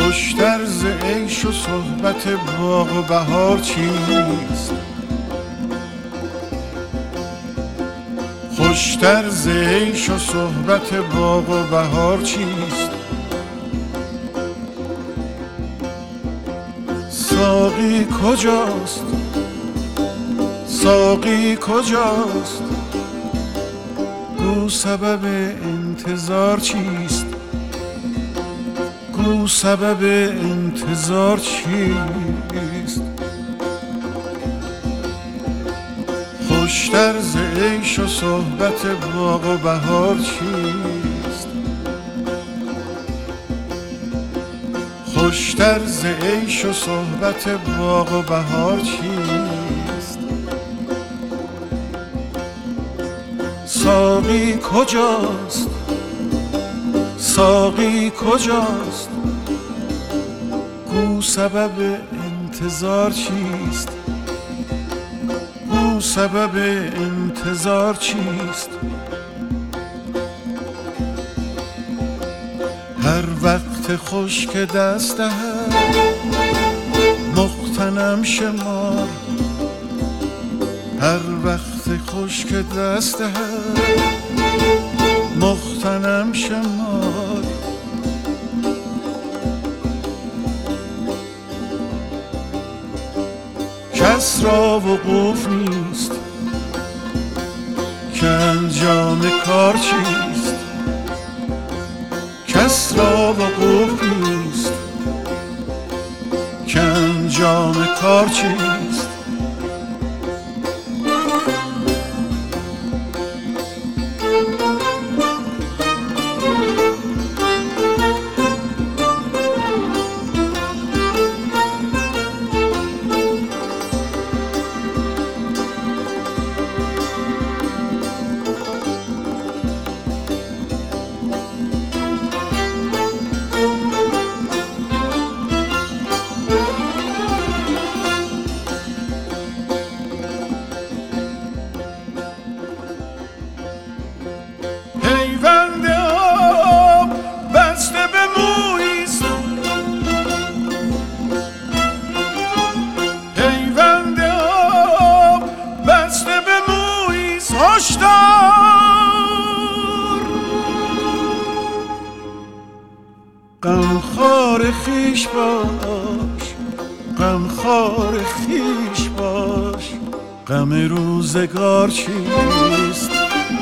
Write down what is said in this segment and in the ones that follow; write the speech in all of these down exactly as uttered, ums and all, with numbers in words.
خوشتر ز عیش و صحبت باغ و بهار چیست؟ خوشتر ز عیش و صحبت باغ و بهار چیست؟ ساقی کجاست؟ ساقی کجاست؟ گو سبب انتظار چیست؟ گو سبب انتظار چیست؟ خوشتر ز عیش و صحبت باغ و بهار چیست؟ خوشتر ز عیش و صحبت باغ و بهار چیست؟ ساقی کجاست؟ ساقی کجاست؟ گو سبب انتظار چیست؟ گو سبب انتظار چیست؟ هر وقت خوش که دست دهد مغتنم شمار، هر وقت خوش که دست دهد مغتنم شمار. کس را وقوف نیست که انجام کار چیست؟ کس را وقوف نیست که انجام کار چیست؟ غمخوار خویش باش، غمخوار خویش باش، غم روزگار چیست؟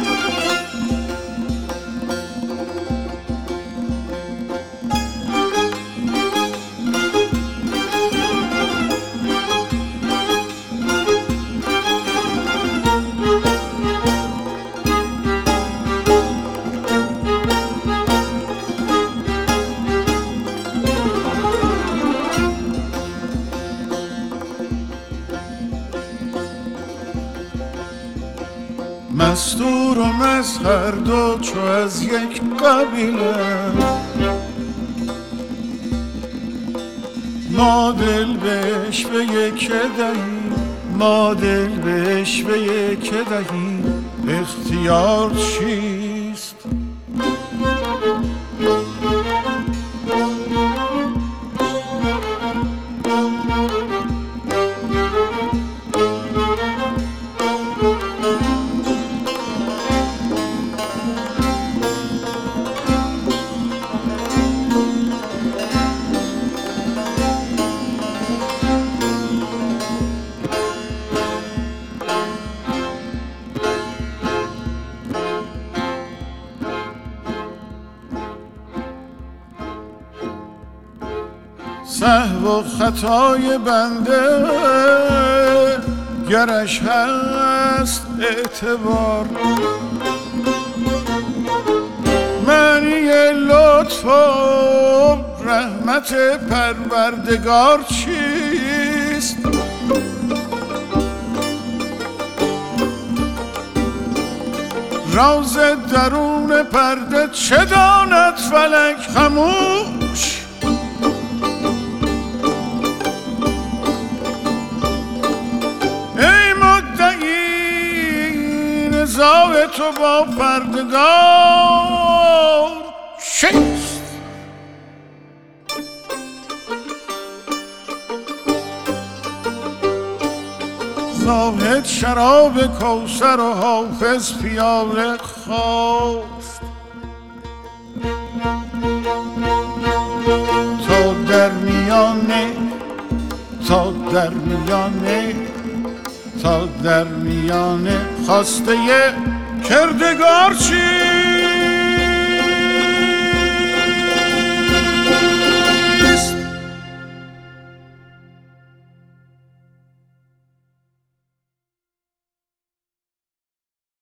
مستور و مظهر دو چو از یک قبیله، ما دل بهش به یک دهیم، ما دل بهش به یک دهیم، اختیار چیست؟ سهو و خطای بنده گرش هست اعتبار، معنی لطف و رحمت پروردگار چیست؟ راز درون پرده چه داند فلک خموش؟ نزاع تو با پرده‌دار چیست؟ شراب کوثر و حافظ پیاله خواست. تا در میانه تا در میانه تا در میانه خواسته کردگار چی؟